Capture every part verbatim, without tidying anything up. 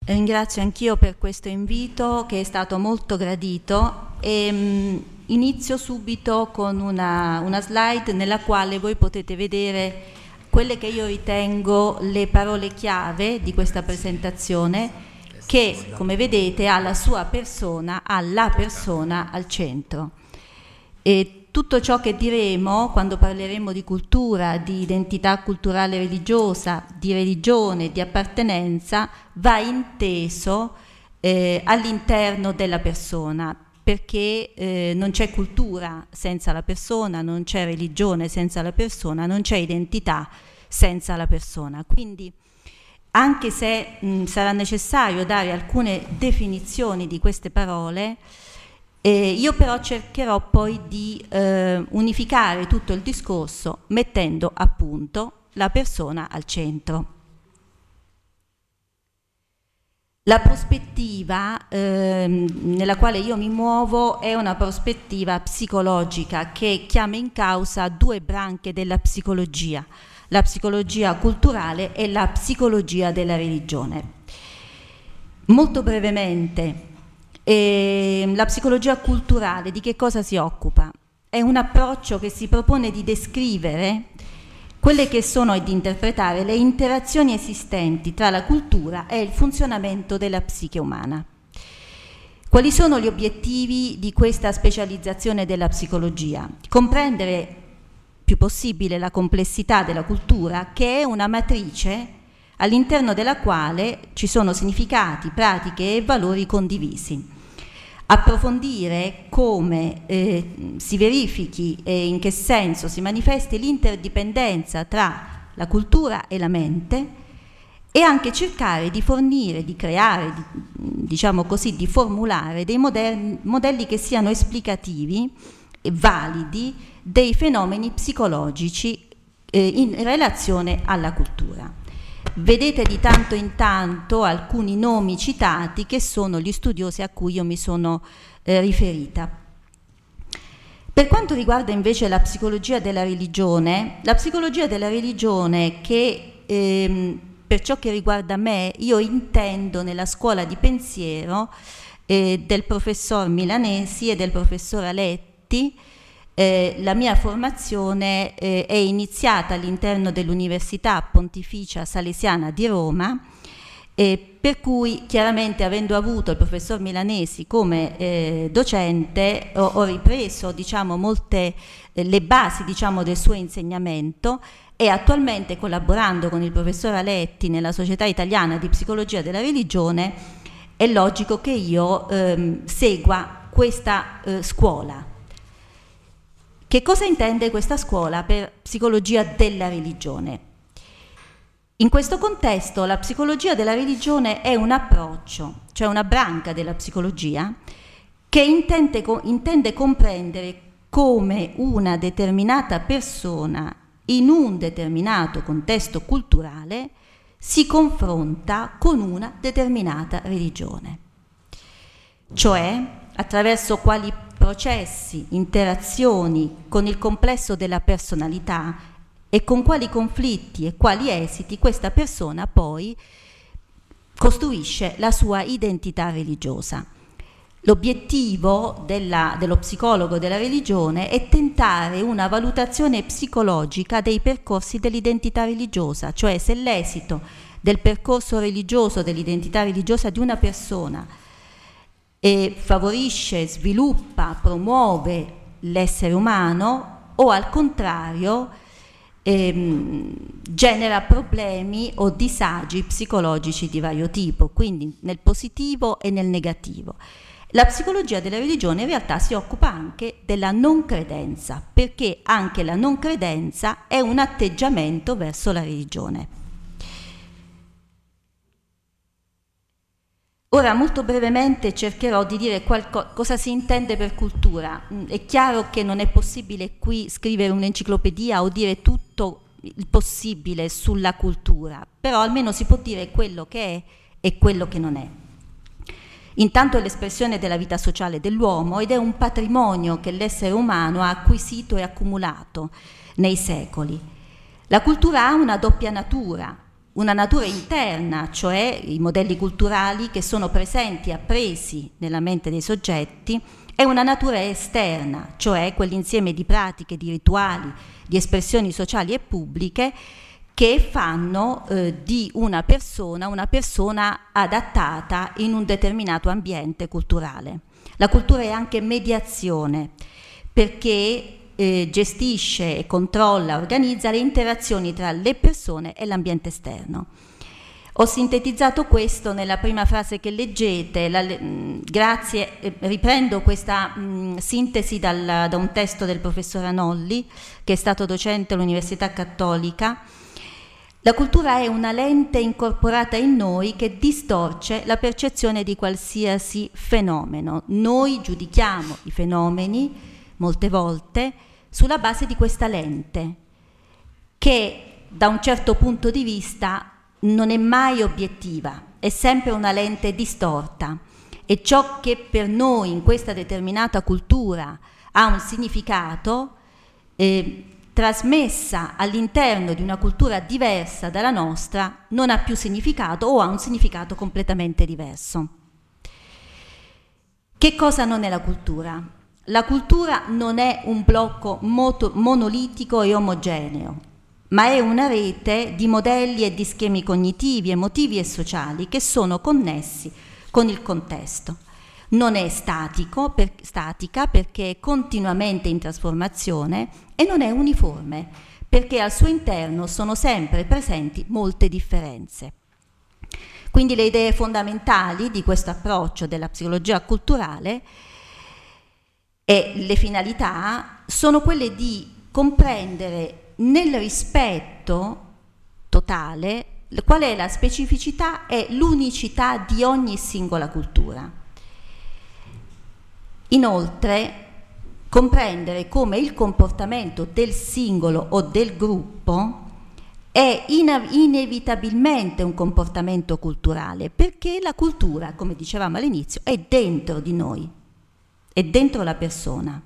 Ringrazio anch'io per questo invito che è stato molto gradito e mh, inizio subito con una, una slide nella quale voi potete vedere quelle che io ritengo le parole chiave di questa presentazione, che come vedete ha la sua persona, ha la persona al centro. E tutto ciò che diremo quando parleremo di cultura, di identità culturale religiosa, di religione, di appartenenza, va inteso eh, all'interno della persona, perché eh, non c'è cultura senza la persona, non c'è religione senza la persona, non c'è identità senza la persona. Quindi anche se mh, sarà necessario dare alcune definizioni di queste parole, Eh, io però cercherò poi di eh, unificare tutto il discorso mettendo appunto la persona al centro. La prospettiva eh, nella quale io mi muovo è una prospettiva psicologica che chiama in causa due branche della psicologia, la psicologia culturale e la psicologia della religione. Molto brevemente, E la psicologia culturale di che cosa si occupa? È un approccio che si propone di descrivere quelle che sono e di interpretare le interazioni esistenti tra la cultura e il funzionamento della psiche umana. Quali sono gli obiettivi di questa specializzazione della psicologia? Comprendere più possibile la complessità della cultura, che è una matrice all'interno della quale ci sono significati, pratiche e valori condivisi. Approfondire come eh, si verifichi e in che senso si manifesti l'interdipendenza tra la cultura e la mente, e anche cercare di fornire, di creare, di, diciamo così, di formulare dei modelli, modelli che siano esplicativi e validi dei fenomeni psicologici eh, in relazione alla cultura. Vedete di tanto in tanto alcuni nomi citati che sono gli studiosi a cui io mi sono eh, riferita. Per quanto riguarda invece la psicologia della religione, la psicologia della religione che ehm, per ciò che riguarda me io intendo nella scuola di pensiero eh, del professor Milanesi e del professor Aletti. Eh, la mia formazione eh, è iniziata all'interno dell'Università Pontificia Salesiana di Roma, eh, per cui chiaramente avendo avuto il professor Milanesi come eh, docente ho, ho ripreso diciamo, molte eh, le basi diciamo, del suo insegnamento, e attualmente collaborando con il professor Aletti nella Società Italiana di Psicologia della Religione è logico che io ehm, segua questa eh, scuola. Che cosa intende questa scuola per psicologia della religione? In questo contesto la psicologia della religione è un approccio, cioè una branca della psicologia che intende, intende comprendere come una determinata persona in un determinato contesto culturale si confronta con una determinata religione, cioè attraverso quali processi, interazioni con il complesso della personalità e con quali conflitti e quali esiti questa persona poi costruisce la sua identità religiosa. L'obiettivo della, dello psicologo della religione è tentare una valutazione psicologica dei percorsi dell'identità religiosa, cioè se l'esito del percorso religioso, dell'identità religiosa di una persona e favorisce, sviluppa, promuove l'essere umano o al contrario ehm, genera problemi o disagi psicologici di vario tipo, quindi nel positivo e nel negativo. La psicologia della religione in realtà si occupa anche della non credenza, perché anche la non credenza è un atteggiamento verso la religione. Ora molto brevemente cercherò di dire qualco, cosa si intende per cultura. È chiaro che non è possibile qui scrivere un'enciclopedia o dire tutto il possibile sulla cultura, però almeno si può dire quello che è e quello che non è. Intanto è l'espressione della vita sociale dell'uomo ed è un patrimonio che l'essere umano ha acquisito e accumulato nei secoli. La cultura ha una doppia natura. una natura interna, cioè i modelli culturali che sono presenti e appresi nella mente dei soggetti, e una natura esterna, cioè quell'insieme di pratiche, di rituali, di espressioni sociali e pubbliche che fanno eh, di una persona una persona adattata in un determinato ambiente culturale. La cultura è anche mediazione, perché eh, gestisce e controlla, organizza le interazioni tra le persone e l'ambiente esterno. Ho sintetizzato questo nella prima frase che leggete, la, mh, grazie, eh, riprendo questa mh, sintesi dal, da un testo del professor Anolli, che è stato docente all'Università Cattolica. La cultura è una lente incorporata in noi che distorce la percezione di qualsiasi fenomeno. Noi giudichiamo i fenomeni, molte volte, sulla base di questa lente, che da un certo punto di vista non è mai obiettiva, è sempre una lente distorta, e ciò che per noi in questa determinata cultura ha un significato eh, trasmessa all'interno di una cultura diversa dalla nostra non ha più significato o ha un significato completamente diverso. Che cosa non è la cultura? La cultura non è un blocco moto, monolitico e omogeneo, ma è una rete di modelli e di schemi cognitivi, emotivi e sociali che sono connessi con il contesto. Non è statico, per, statica perché è continuamente in trasformazione, e non è uniforme perché al suo interno sono sempre presenti molte differenze. Quindi le idee fondamentali di questo approccio della psicologia culturale e le finalità sono quelle di comprendere nel rispetto totale qual è la specificità e l'unicità di ogni singola cultura. Inoltre, comprendere come il comportamento del singolo o del gruppo è inevitabilmente un comportamento culturale, perché la cultura, come dicevamo all'inizio, è dentro di noi, è dentro la persona.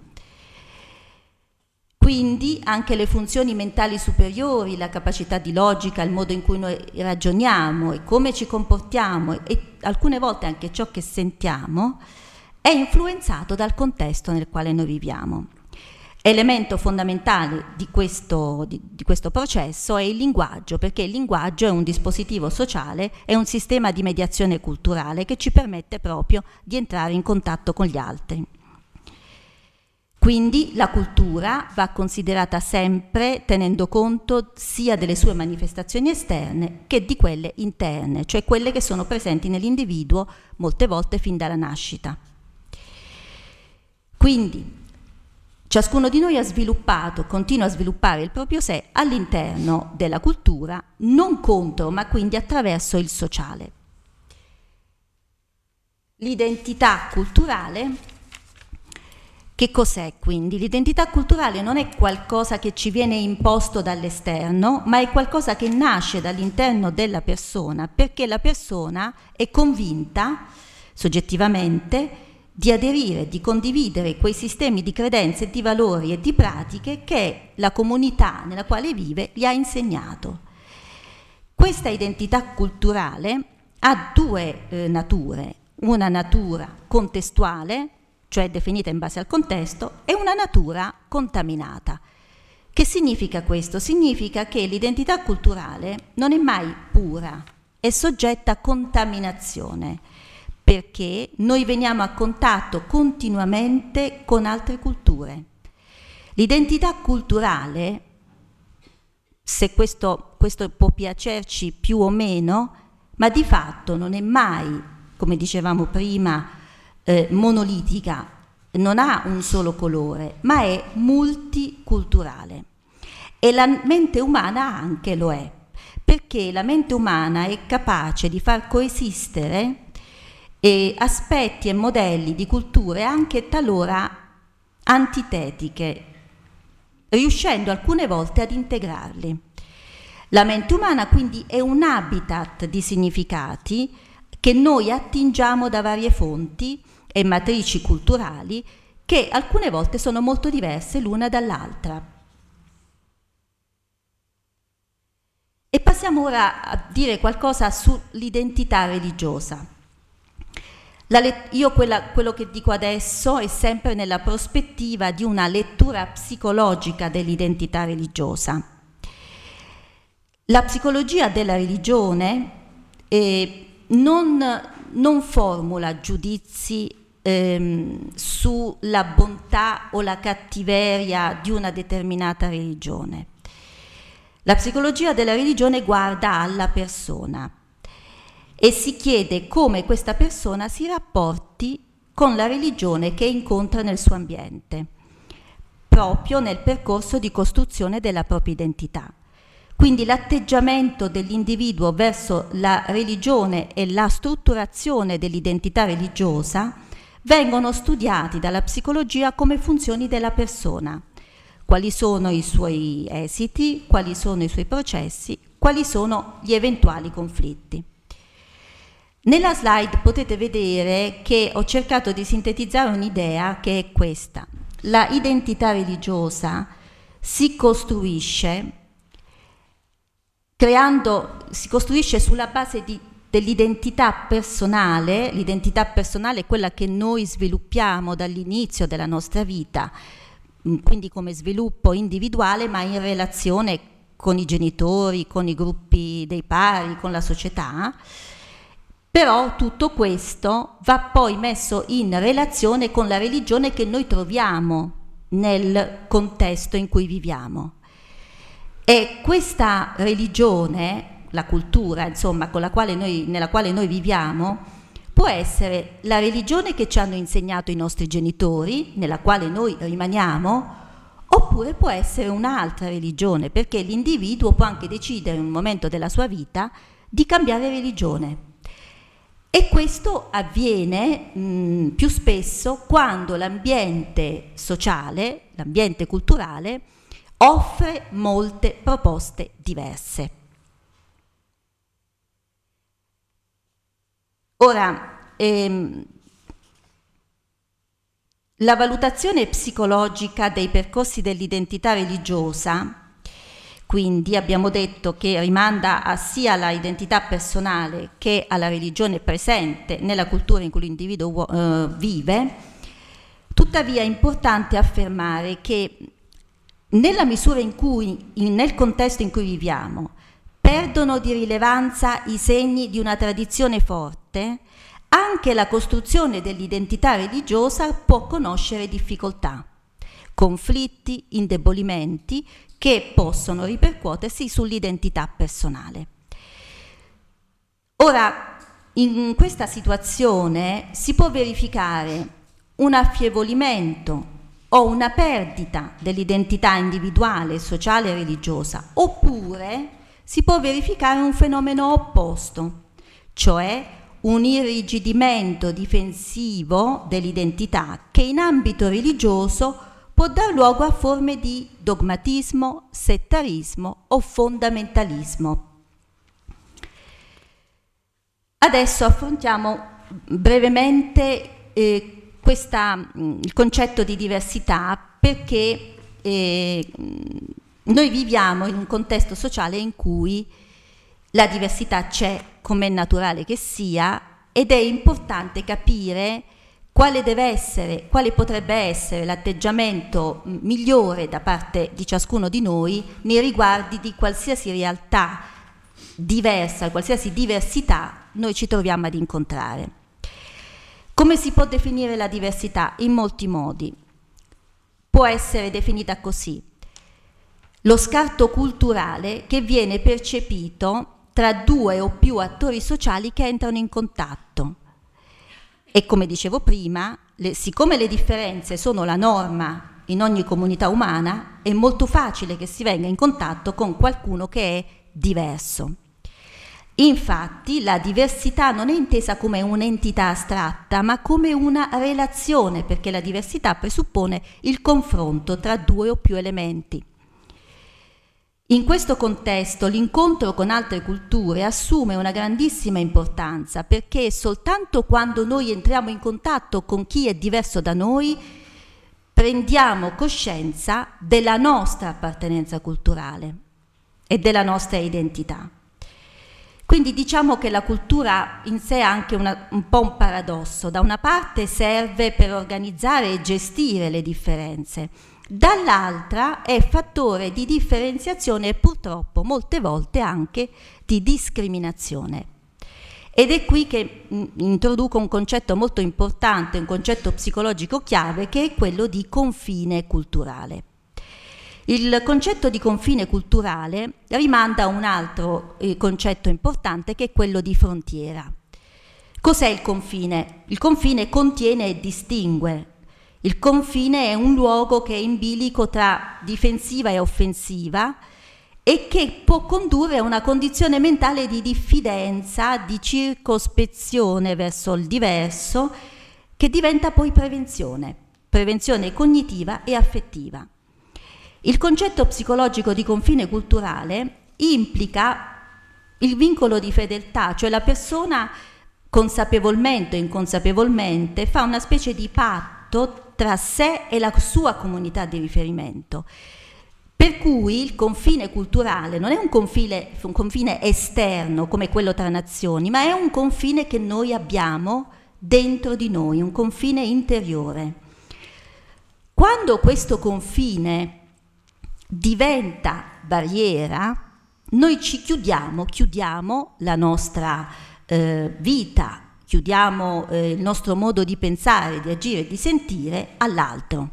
Quindi anche le funzioni mentali superiori, la capacità di logica, il modo in cui noi ragioniamo e come ci comportiamo, e alcune volte anche ciò che sentiamo, è influenzato dal contesto nel quale noi viviamo. Elemento fondamentale di questo, di, di questo processo è il linguaggio, perché il linguaggio è un dispositivo sociale, è un sistema di mediazione culturale che ci permette proprio di entrare in contatto con gli altri. Quindi la cultura va considerata sempre tenendo conto sia delle sue manifestazioni esterne che di quelle interne, cioè quelle che sono presenti nell'individuo molte volte fin dalla nascita. Quindi ciascuno di noi ha sviluppato, continua a sviluppare il proprio sé all'interno della cultura, non contro, ma quindi attraverso il sociale. L'identità culturale, che cos'è quindi? L'identità culturale non è qualcosa che ci viene imposto dall'esterno, ma è qualcosa che nasce dall'interno della persona, perché la persona è convinta, soggettivamente, di aderire, di condividere quei sistemi di credenze, di valori e di pratiche che la comunità nella quale vive gli ha insegnato. Questa identità culturale ha due eh, nature, una natura contestuale, cioè definita in base al contesto, e una natura contaminata. Che significa questo? Significa che l'identità culturale non è mai pura, è soggetta a contaminazione, perché noi veniamo a contatto continuamente con altre culture. L'identità culturale, se questo, questo può piacerci più o meno, ma di fatto non è mai, come dicevamo prima, eh, monolitica, non ha un solo colore, ma è multiculturale. E la mente umana anche lo è, perché la mente umana è capace di far coesistere e aspetti e modelli di culture anche talora antitetiche, riuscendo alcune volte ad integrarli. La mente umana quindi è un habitat di significati che noi attingiamo da varie fonti e matrici culturali che alcune volte sono molto diverse l'una dall'altra. E passiamo ora a dire qualcosa sull'identità religiosa. La let- io quella, quello che dico adesso è sempre nella prospettiva di una lettura psicologica dell'identità religiosa. La psicologia della religione eh, non, non formula giudizi ehm, sulla bontà o la cattiveria di una determinata religione. La psicologia della religione guarda alla persona e si chiede come questa persona si rapporti con la religione che incontra nel suo ambiente, proprio nel percorso di costruzione della propria identità. Quindi l'atteggiamento dell'individuo verso la religione e la strutturazione dell'identità religiosa vengono studiati dalla psicologia come funzioni della persona. Quali sono i suoi esiti, quali sono i suoi processi, quali sono gli eventuali conflitti. Nella slide potete vedere che ho cercato di sintetizzare un'idea che è questa. La identità religiosa si costruisce creando, si costruisce sulla base di, dell'identità personale. L'identità personale è quella che noi sviluppiamo dall'inizio della nostra vita, quindi come sviluppo individuale, ma in relazione con i genitori, con i gruppi dei pari, con la società. Però tutto questo va poi messo in relazione con la religione che noi troviamo nel contesto in cui viviamo. E questa religione, la cultura, insomma, con la quale noi, nella quale noi viviamo, può essere la religione che ci hanno insegnato i nostri genitori, nella quale noi rimaniamo, oppure può essere un'altra religione, perché l'individuo può anche decidere in un momento della sua vita di cambiare religione. E questo avviene mh, più spesso quando l'ambiente sociale, l'ambiente culturale, offre molte proposte diverse. Ora, ehm, la valutazione psicologica dei percorsi dell'identità religiosa, quindi abbiamo detto che rimanda a sia alla identità personale che alla religione presente nella cultura in cui l'individuo eh, vive, tuttavia è importante affermare che nella misura in cui, in, nel contesto in cui viviamo, perdono di rilevanza i segni di una tradizione forte, anche la costruzione dell'identità religiosa può conoscere difficoltà, conflitti, indebolimenti che possono ripercuotersi sull'identità personale. Ora, in questa situazione si può verificare un affievolimento o una perdita dell'identità individuale, sociale e religiosa, oppure si può verificare un fenomeno opposto, cioè un irrigidimento difensivo dell'identità che in ambito religioso può dar luogo a forme di dogmatismo, settarismo o fondamentalismo. Adesso affrontiamo brevemente eh, questa, il concetto di diversità, perché eh, noi viviamo in un contesto sociale in cui la diversità c'è, come è naturale che sia, ed è importante capire quale deve essere, quale potrebbe essere l'atteggiamento migliore da parte di ciascuno di noi nei riguardi di qualsiasi realtà diversa, qualsiasi diversità noi ci troviamo ad incontrare. Come si può definire la diversità? In molti modi. Può essere definita così: lo scarto culturale che viene percepito tra due o più attori sociali che entrano in contatto. E come dicevo prima, le, siccome le differenze sono la norma in ogni comunità umana, è molto facile che si venga in contatto con qualcuno che è diverso. Infatti, la diversità non è intesa come un'entità astratta, ma come una relazione, perché la diversità presuppone il confronto tra due o più elementi. In questo contesto l'incontro con altre culture assume una grandissima importanza, perché soltanto quando noi entriamo in contatto con chi è diverso da noi prendiamo coscienza della nostra appartenenza culturale. e della nostra identità. Quindi diciamo che la cultura in sé ha anche una, un po' un paradosso. Da una parte serve per organizzare e gestire le differenze, dall'altra è fattore di differenziazione e purtroppo molte volte anche di discriminazione. Ed è qui che mh, introduco un concetto molto importante, un concetto psicologico chiave, che è quello di confine culturale. Il concetto di confine culturale rimanda a un altro eh, concetto importante, che è quello di frontiera. Cos'è il confine? Il confine contiene e distingue. Il confine è un luogo che è in bilico tra difensiva e offensiva e che può condurre a una condizione mentale di diffidenza, di circospezione verso il diverso, che diventa poi prevenzione, prevenzione cognitiva e affettiva. Il concetto psicologico di confine culturale implica il vincolo di fedeltà, cioè la persona consapevolmente o inconsapevolmente fa una specie di patto tra sé e la sua comunità di riferimento. Per cui il confine culturale non è un confine, un confine esterno come quello tra nazioni, ma è un confine che noi abbiamo dentro di noi, un confine interiore. Quando questo confine diventa barriera, noi ci chiudiamo, chiudiamo la nostra eh, vita, chiudiamo eh, il nostro modo di pensare, di agire, di sentire all'altro.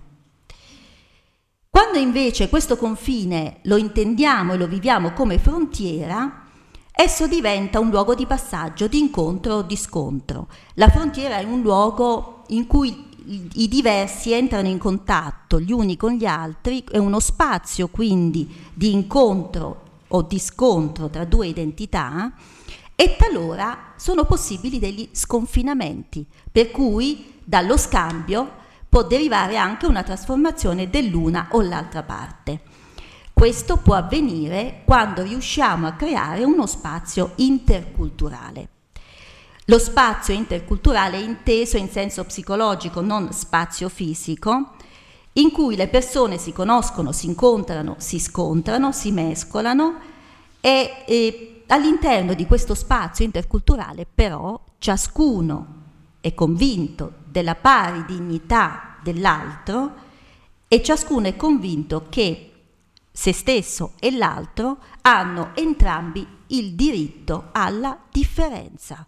Quando invece questo confine lo intendiamo e lo viviamo come frontiera, esso diventa un luogo di passaggio, di incontro o di scontro. La frontiera è un luogo in cui i diversi entrano in contatto gli uni con gli altri, è uno spazio quindi di incontro o di scontro tra due identità, e talora sono possibili degli sconfinamenti, per cui dallo scambio può derivare anche una trasformazione dell'una o l'altra parte. Questo può avvenire quando riusciamo a creare uno spazio interculturale. Lo spazio interculturale è inteso in senso psicologico, non spazio fisico, in cui le persone si conoscono, si incontrano, si scontrano, si mescolano e, e all'interno di questo spazio interculturale però ciascuno è convinto della pari dignità dell'altro e ciascuno è convinto che se stesso e l'altro hanno entrambi il diritto alla differenza.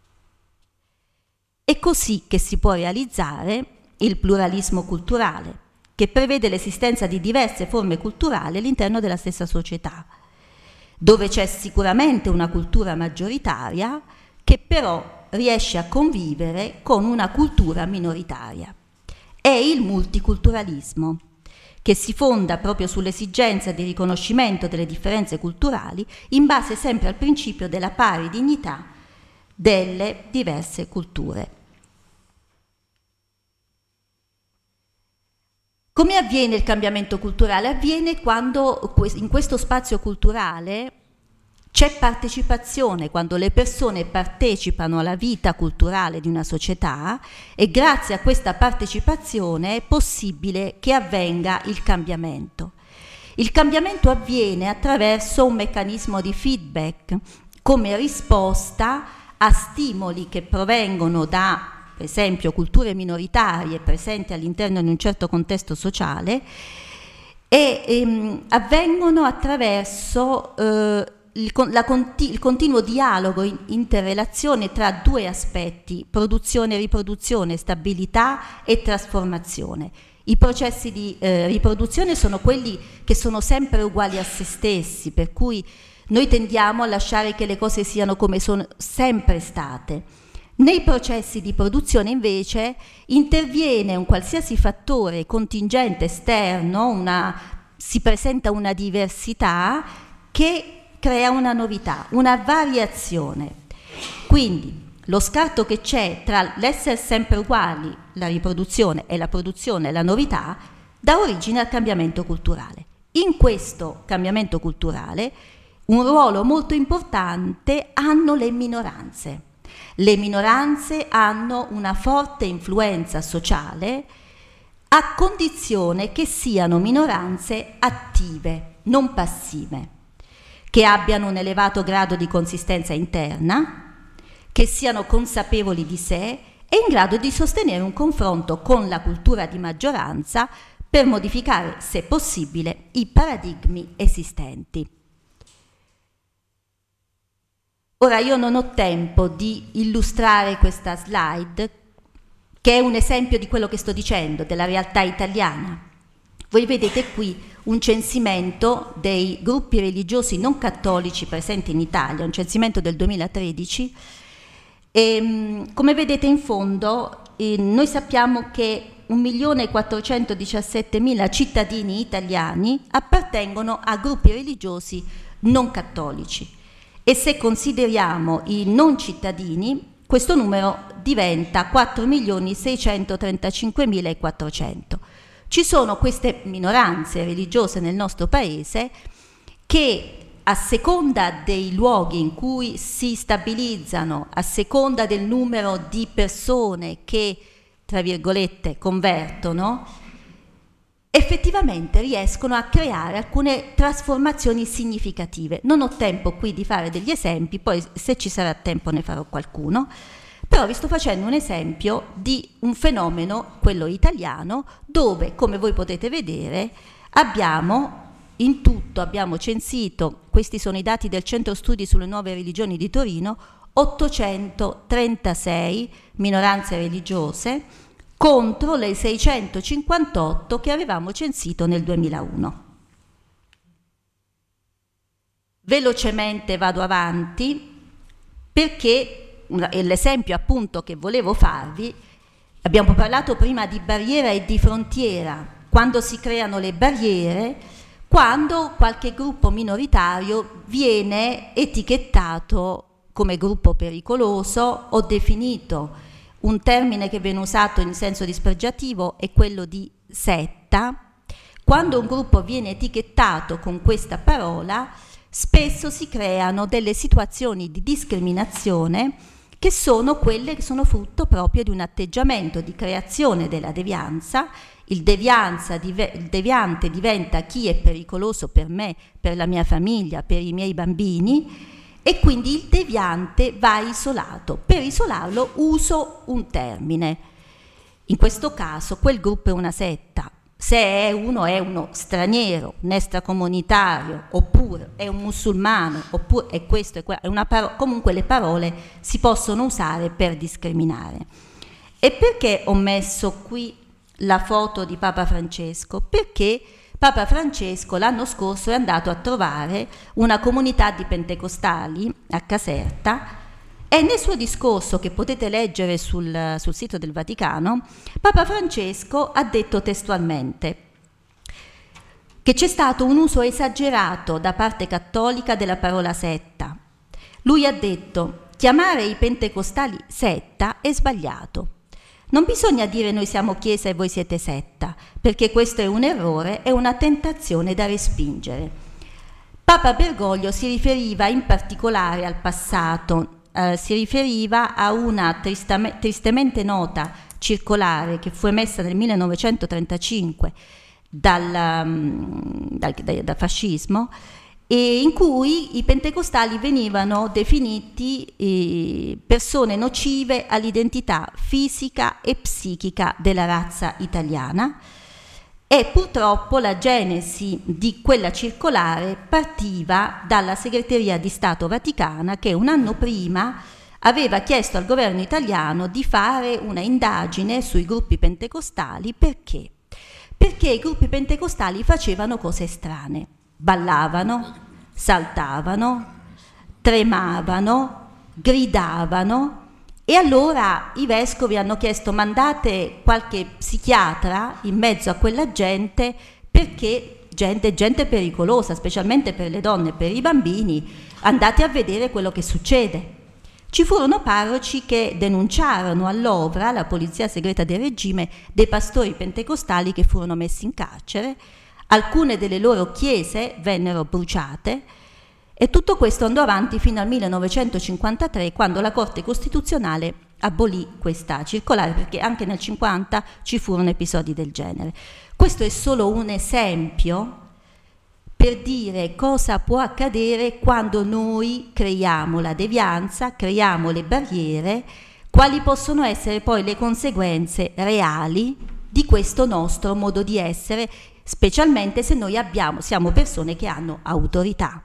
È così che si può realizzare il pluralismo culturale, che prevede l'esistenza di diverse forme culturali all'interno della stessa società, dove c'è sicuramente una cultura maggioritaria che però riesce a convivere con una cultura minoritaria. È il multiculturalismo, che si fonda proprio sull'esigenza di riconoscimento delle differenze culturali in base sempre al principio della pari dignità delle diverse culture. Come avviene il cambiamento culturale? Avviene quando in questo spazio culturale c'è partecipazione, quando le persone partecipano alla vita culturale di una società e grazie a questa partecipazione è possibile che avvenga il cambiamento. Il cambiamento avviene attraverso un meccanismo di feedback come risposta a stimoli che provengono da, per esempio, culture minoritarie presenti all'interno di un certo contesto sociale e ehm, avvengono attraverso eh, il, la conti, il continuo dialogo, in, interrelazione tra due aspetti: produzione, riproduzione, stabilità e trasformazione. I processi di eh, riproduzione sono quelli che sono sempre uguali a se stessi, per cui noi tendiamo a lasciare che le cose siano come sono sempre state. Nei processi di produzione invece interviene un qualsiasi fattore contingente esterno, una, si presenta una diversità che crea una novità, una variazione. Quindi lo scarto che c'è tra l'essere sempre uguali, la riproduzione e la produzione e la novità, dà origine al cambiamento culturale. In questo cambiamento culturale un ruolo molto importante hanno le minoranze. Le minoranze hanno una forte influenza sociale a condizione che siano minoranze attive, non passive. che abbiano un elevato grado di consistenza interna, che siano consapevoli di sé e in grado di sostenere un confronto con la cultura di maggioranza per modificare, se possibile, i paradigmi esistenti. Ora io non ho tempo di illustrare questa slide, che è un esempio di quello che sto dicendo, della realtà italiana. Voi vedete qui un censimento dei gruppi religiosi non cattolici presenti in Italia, un censimento del duemilatredici, e come vedete in fondo eh, noi sappiamo che un milione quattrocentodiciassettemila cittadini italiani appartengono a gruppi religiosi non cattolici. E se consideriamo i non cittadini, questo numero diventa quattro milioni seicentotrentacinquemilaquattrocento. Ci sono queste minoranze religiose nel nostro paese che, a seconda dei luoghi in cui si stabilizzano, a seconda del numero di persone che, tra virgolette, convertono, effettivamente riescono a creare alcune trasformazioni significative. Non ho tempo qui di fare degli esempi, poi se ci sarà tempo ne farò qualcuno, però vi sto facendo un esempio di un fenomeno, quello italiano, dove, come voi potete vedere, abbiamo in tutto, abbiamo censito, questi sono i dati del Centro Studi sulle Nuove Religioni di Torino, ottocentotrentasei minoranze religiose, contro le seicentocinquantotto che avevamo censito nel duemilauno. Velocemente vado avanti perché l'esempio appunto che volevo farvi, abbiamo parlato prima di barriera e di frontiera, quando si creano le barriere, quando qualche gruppo minoritario viene etichettato come gruppo pericoloso o definito. Un termine che viene usato in senso dispregiativo è quello di setta. Quando un gruppo viene etichettato con questa parola, spesso si creano delle situazioni di discriminazione che sono quelle che sono frutto proprio di un atteggiamento di creazione della devianza. Il, devianza, il deviante diventa chi è pericoloso per me, per la mia famiglia, per i miei bambini, e quindi il deviante va isolato. Per isolarlo uso un termine. In questo caso quel gruppo è una setta. Se è uno è uno straniero, un extracomunitario, oppure è un musulmano, oppure è questo, è, è una parola, comunque le parole si possono usare per discriminare. E perché ho messo qui la foto di Papa Francesco? Perché Papa Francesco l'anno scorso è andato a trovare una comunità di pentecostali a Caserta e nel suo discorso, che potete leggere sul, sul sito del Vaticano, Papa Francesco ha detto testualmente che c'è stato un uso esagerato da parte cattolica della parola setta. Lui ha detto: chiamare i pentecostali setta è sbagliato. Non bisogna dire noi siamo chiesa e voi siete setta, perché questo è un errore e una tentazione da respingere. Papa Bergoglio si riferiva in particolare al passato, eh, si riferiva a una tristame, tristemente nota circolare che fu emessa nel millenovecentotrentacinque dal, um, dal, dal, dal fascismo, e in cui i pentecostali venivano definiti eh, persone nocive all'identità fisica e psichica della razza italiana, e purtroppo la genesi di quella circolare partiva dalla Segreteria di Stato Vaticana, che un anno prima aveva chiesto al governo italiano di fare una indagine sui gruppi pentecostali. Perché? Perché i gruppi pentecostali facevano cose strane. Ballavano, saltavano, tremavano, gridavano, e allora i vescovi hanno chiesto: mandate qualche psichiatra in mezzo a quella gente, perché gente, gente pericolosa, specialmente per le donne e per i bambini, andate a vedere quello che succede. Ci furono parroci che denunciarono all'Ovra, la polizia segreta del regime, dei pastori pentecostali che furono messi in carcere. Alcune delle loro chiese vennero bruciate e tutto questo andò avanti fino al millenovecentocinquantatré, quando la Corte Costituzionale abolì questa circolare, perché anche nel cinquanta ci furono episodi del genere. Questo è solo un esempio per dire cosa può accadere quando noi creiamo la devianza, creiamo le barriere, quali possono essere poi le conseguenze reali di questo nostro modo di essere, specialmente se noi abbiamo, siamo persone che hanno autorità.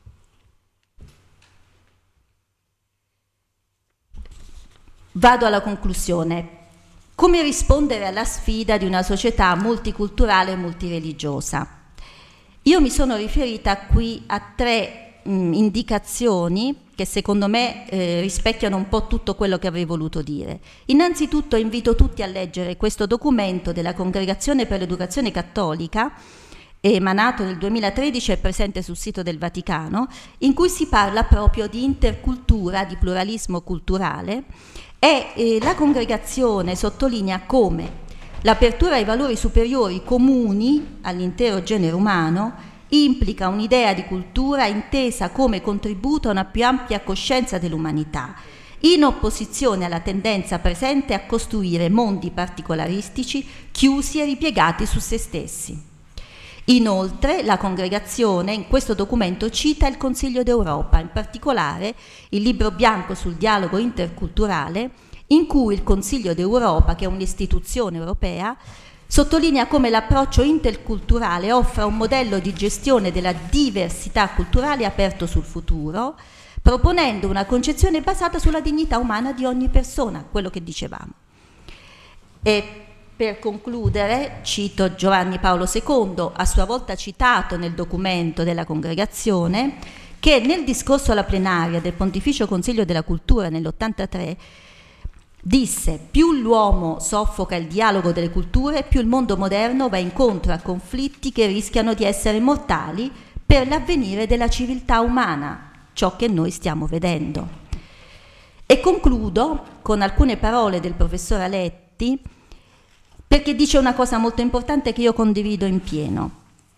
Vado alla conclusione. Come rispondere alla sfida di una società multiculturale e multireligiosa? Io mi sono riferita qui a tre mh, indicazioni che secondo me eh, rispecchiano un po' tutto quello che avrei voluto dire. Innanzitutto invito tutti a leggere questo documento della Congregazione per l'Educazione Cattolica, emanato nel duemilatredici e presente sul sito del Vaticano, in cui si parla proprio di intercultura, di pluralismo culturale, e eh, la Congregazione sottolinea come l'apertura ai valori superiori comuni all'intero genere umano implica un'idea di cultura intesa come contributo a una più ampia coscienza dell'umanità, in opposizione alla tendenza presente a costruire mondi particolaristici chiusi e ripiegati su se stessi. Inoltre, la Congregazione in questo documento cita il Consiglio d'Europa, in particolare il Libro Bianco sul dialogo interculturale, in cui il Consiglio d'Europa, che è un'istituzione europea, sottolinea come l'approccio interculturale offra un modello di gestione della diversità culturale aperto sul futuro, proponendo una concezione basata sulla dignità umana di ogni persona, quello che dicevamo. E per concludere, cito Giovanni Paolo secondo, a sua volta citato nel documento della Congregazione, che nel discorso alla plenaria del Pontificio Consiglio della Cultura nell'ottantatré disse: più l'uomo soffoca il dialogo delle culture, più il mondo moderno va incontro a conflitti che rischiano di essere mortali per l'avvenire della civiltà umana, ciò che noi stiamo vedendo. E concludo con alcune parole del professor Aletti, perché dice una cosa molto importante che io condivido in pieno.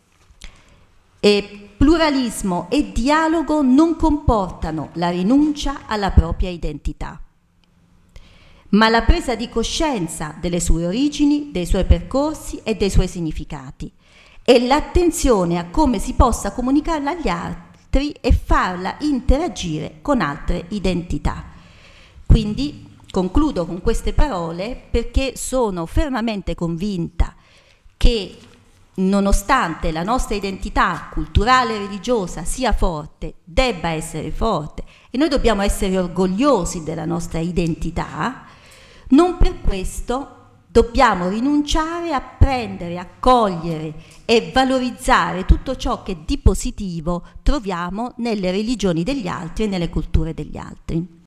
E pluralismo e dialogo non comportano la rinuncia alla propria identità, ma la presa di coscienza delle sue origini, dei suoi percorsi e dei suoi significati, e l'attenzione a come si possa comunicarla agli altri e farla interagire con altre identità. Quindi concludo con queste parole perché sono fermamente convinta che nonostante la nostra identità culturale e religiosa sia forte, debba essere forte, e noi dobbiamo essere orgogliosi della nostra identità, non per questo dobbiamo rinunciare a prendere, accogliere e valorizzare tutto ciò che di positivo troviamo nelle religioni degli altri e nelle culture degli altri.